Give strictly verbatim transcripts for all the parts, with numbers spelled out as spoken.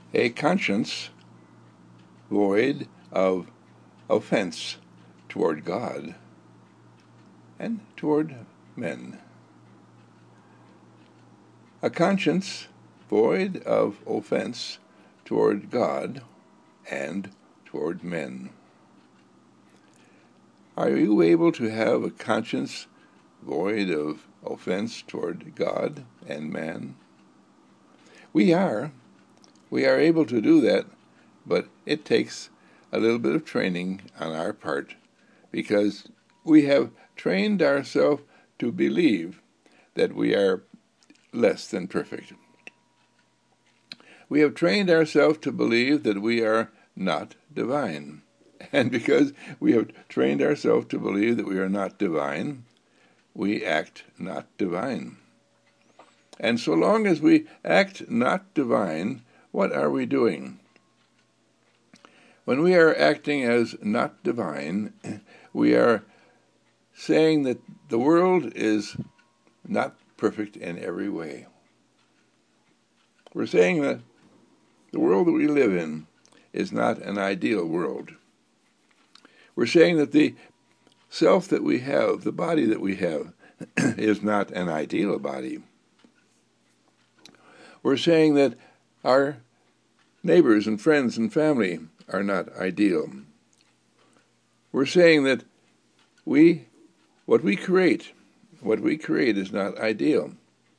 a conscience void of offense toward God and toward men. A conscience void of offense toward God and toward men. Are you able to have a conscience void of offense toward God and man? We are. We are able to do that, but it takes a little bit of training on our part, because we have trained ourselves to believe that we are less than perfect. We have trained ourselves to believe that we are not divine. And because we have trained ourselves to believe that we are not divine, we act not divine. And so long as we act not divine, what are we doing? When we are acting as not divine, we are saying that the world is not perfect in every way. We're saying that the world that we live in is not an ideal world. We're saying that the self that we have, the body that we have, is not an ideal body. We're saying that our neighbors and friends and family are not ideal. We're saying that we, what we create, what we create is not ideal.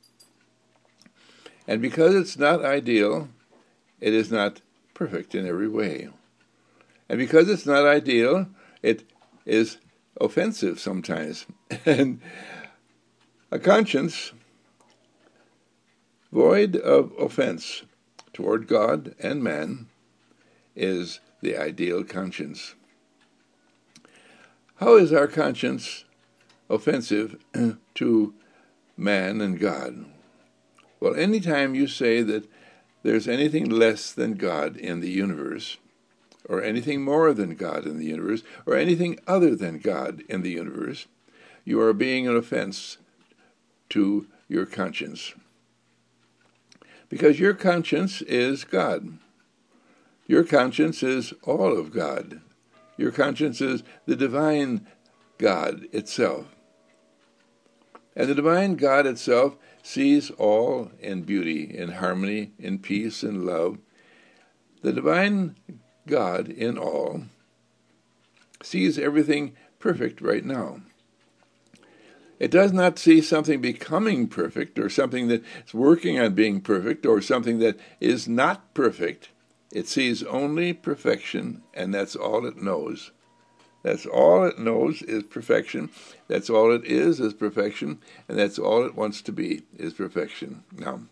And because it's not ideal, it is not perfect in every way. And because it's not ideal, it is offensive sometimes. And a conscience void of offense toward God and man is the ideal conscience. How is our conscience offensive to man and God? Well, anytime you say that there's anything less than God in the universe, or anything more than God in the universe, or anything other than God in the universe, you are being an offense to your conscience. Because your conscience is God. Your conscience is all of God. Your conscience is the divine God itself. And the divine God itself sees all in beauty, in harmony, in peace, in love. The divine God in all sees everything perfect right now. It does not see something becoming perfect, or something that's working on being perfect, or something that is not perfect. It sees only perfection, and that's all it knows. That's all it knows is perfection. That's all it is is perfection, and that's all it wants to be is perfection. Now,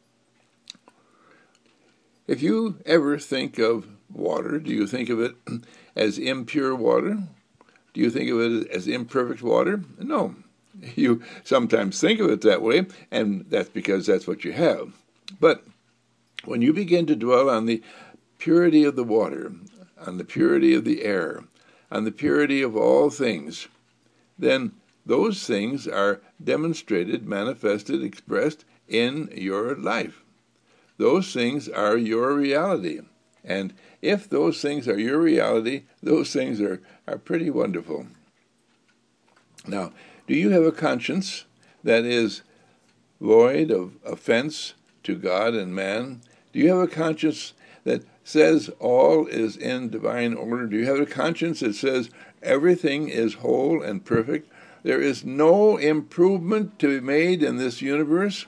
if you ever think of water, do you think of it as impure water? Do you think of it as imperfect water? No. You sometimes think of it that way, and that's because that's what you have. But when you begin to dwell on the purity of the water, on the purity of the air, on the purity of all things, then those things are demonstrated, manifested, expressed in your life. Those things are your reality. And if those things are your reality, those things are, are pretty wonderful. Now, do you have a conscience that is void of offense to God and man? Do you have a conscience that says all is in divine order? Do you have a conscience that says everything is whole and perfect? There is no improvement to be made in this universe?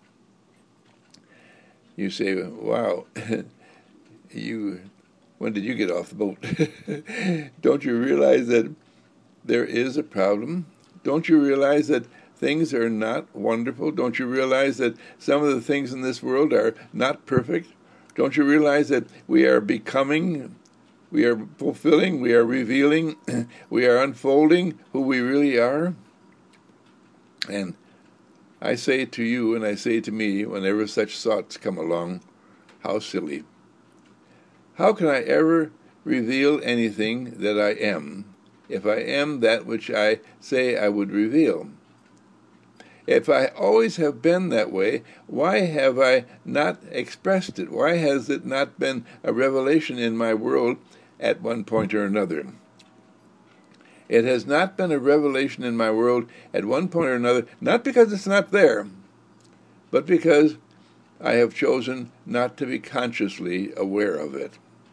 You say, wow, you, when did you get off the boat? Don't you realize that there is a problem? Don't you realize that things are not wonderful? Don't you realize that some of the things in this world are not perfect? Don't you realize that we are becoming, we are fulfilling, we are revealing, we are unfolding who we really are? And I say to you, and I say to me, whenever such thoughts come along, how silly. How can I ever reveal anything that I am, if I am that which I say I would reveal? If I always have been that way, why have I not expressed it? Why has it not been a revelation in my world at one point or another? It has not been a revelation in my world at one point or another, not because it's not there, but because I have chosen not to be consciously aware of it.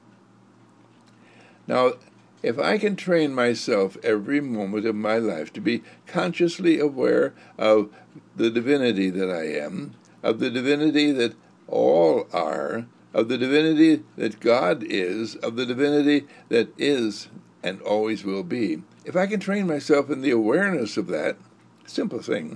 Now, if I can train myself every moment of my life to be consciously aware of the divinity that I am, of the divinity that all are, of the divinity that God is, of the divinity that is and always will be, if I can train myself in the awareness of that simple thing,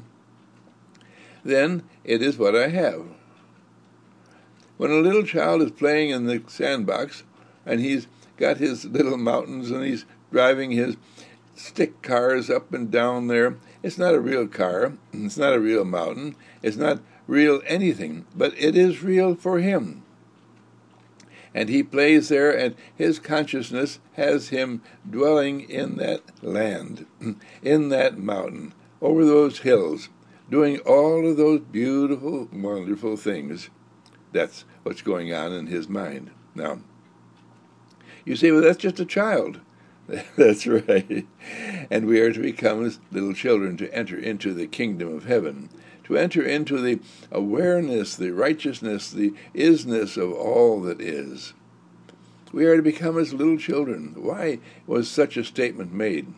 then it is what I have. When a little child is playing in the sandbox and he's got his little mountains and he's driving his stick cars up and down there, it's not a real car, it's not a real mountain, it's not real anything, but it is real for him. And he plays there, and his consciousness has him dwelling in that land, in that mountain, over those hills, doing all of those beautiful, wonderful things. That's what's going on in his mind. Now, you say, well, that's just a child. That's right. And we are to become as little children to enter into the kingdom of heaven, to enter into the awareness, the righteousness, the isness of all that is. We are to become as little children. Why was such a statement made?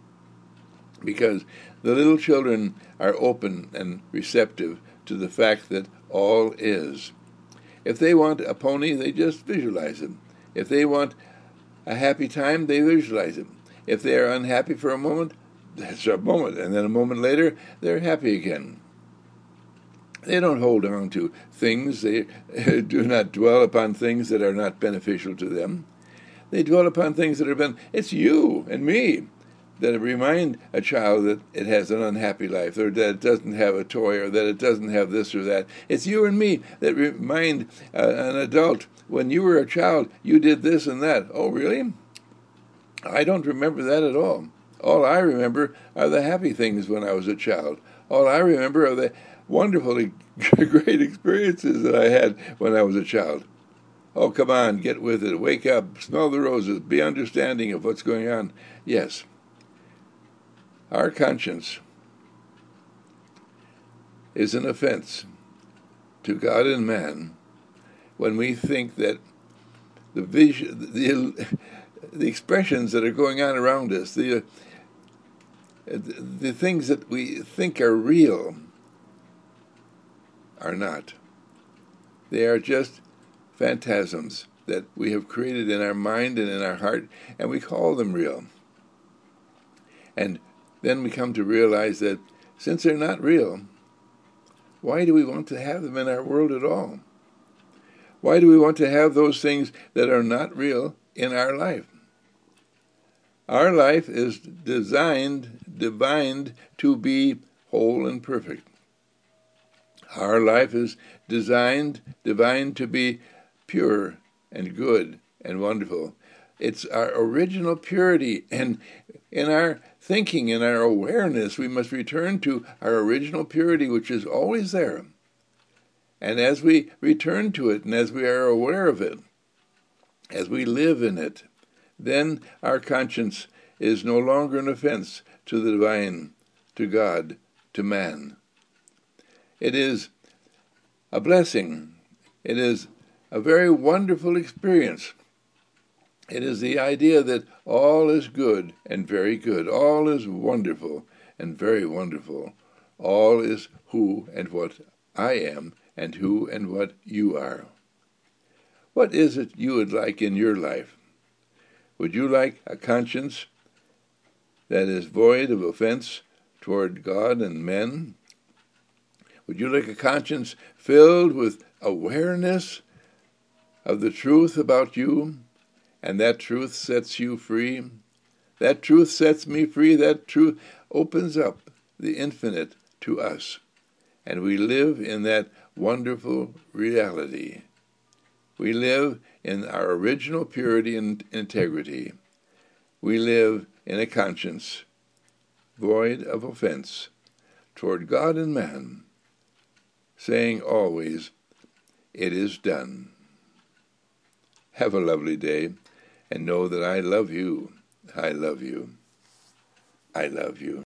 Because the little children are open and receptive to the fact that all is. If they want a pony, they just visualize it. If they want a happy time, they visualize it. If they are unhappy for a moment, that's a moment, and then a moment later, they're happy again. They don't hold on to things. They do not dwell upon things that are not beneficial to them. They dwell upon things that have been, it's you and me that remind a child that it has an unhappy life, or that it doesn't have a toy, or that it doesn't have this or that. It's you and me that remind uh, an adult, when you were a child, you did this and that. Oh, really? I don't remember that at all. All I remember are the happy things when I was a child. All I remember are the wonderful, great experiences that I had when I was a child. Oh, come on, get with it. Wake up, smell the roses, be understanding of what's going on. Yes. Our conscience is an offense to God and man when we think that the vision, the, the expressions that are going on around us, the, the things that we think are real are not. They are just phantasms that we have created in our mind and in our heart, and we call them real. And then we come to realize that since they're not real, why do we want to have them in our world at all? Why do we want to have those things that are not real in our life? Our life is designed, divined to be whole and perfect. Our life is designed, divined to be pure and good and wonderful. It's our original purity, and in our thinking, in our awareness, we must return to our original purity, which is always there. And as we return to it, and as we are aware of it, as we live in it, then our conscience is no longer an offense to the divine, to God, to man. It is a blessing. It is a very wonderful experience. It is the idea that all is good and very good. All is wonderful and very wonderful. All is who and what I am and who and what you are. What is it you would like in your life? Would you like a conscience that is void of offense toward God and men? Would you like a conscience filled with awareness of the truth about you, and that truth sets you free? That truth sets me free. That truth opens up the infinite to us, and we live in that wonderful reality. We live in our original purity and integrity. We live in a conscience void of offense toward God and man, saying always, "It is done." Have a lovely day, and know that I love you. I love you. I love you.